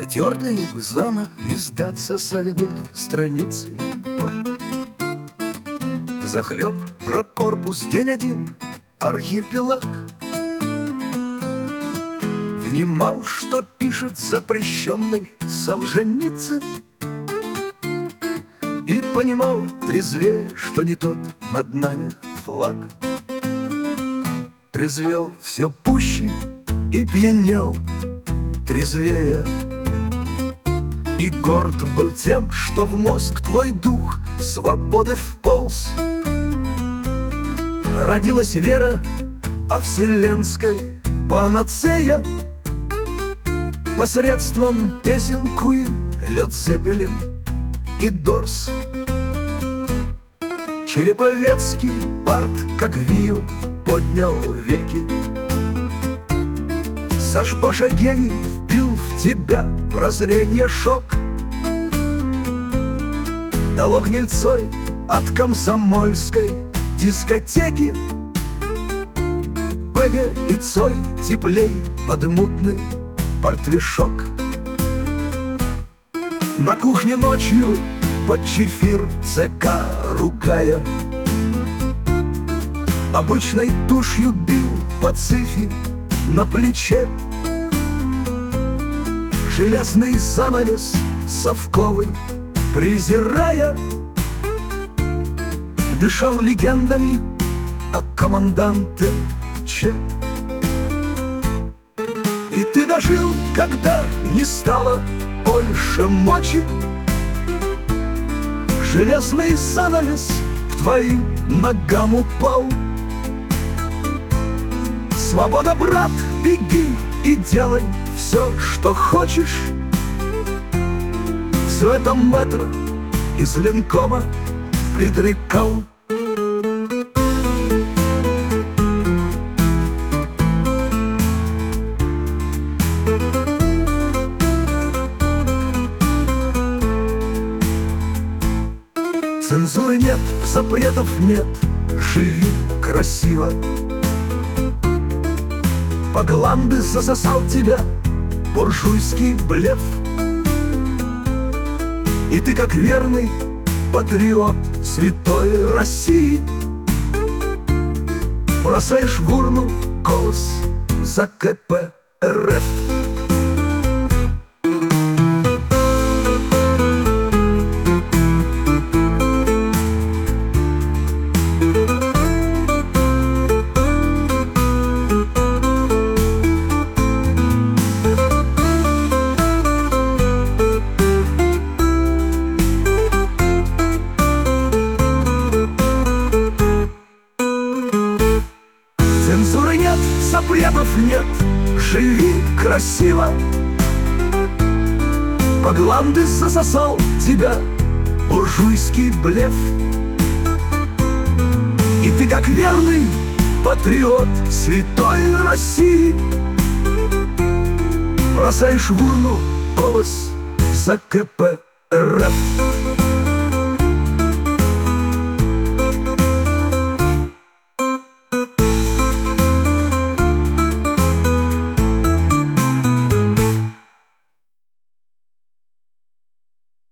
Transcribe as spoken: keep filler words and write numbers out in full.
Затертый замок, не сдаться сольной страницы. Захлеб про корпус, день один, архипелаг. Внимал, что пишет запрещенный Солженицын, и понимал трезвее, что не тот над нами флаг. Трезвел все пуще и пьянел трезвее, и горд был тем, что в мозг твой дух свободы вполз. Родилась вера о вселенской панацея посредством песен Queen, Led Zeppelin и Doors. Череповецкий парт, как вию, поднял веки. Саш Паша гений вбил в тебя прозрение шок. Дало гнильцой от комсомольской дискотеки. Бэге и Цой теплей под мутный портвишок. На кухне ночью под чефир ЦК ругая, обычной тушью бил по цифе на плече. Железный занавес совковый презирая, дышал легендами о команданте Че. И ты дожил, когда не стало больше мочи. Железный занавес к твоим ногам упал. Свобода, брат, беги и делай все, что хочешь. Все это мэтр из Ленкома предрекал. Цензуры нет, запретов нет, живи красиво. По гланды засосал тебя буржуйский блеф. И ты, как верный патриот святой России, бросаешь в урну голос за ка пэ эр эф. Цензуры нет, запретов нет, живи красиво. По гланды засосал тебя буржуйский блеф. И ты, как верный патриот святой России, бросаешь в урну голос за ка пэ эр эф.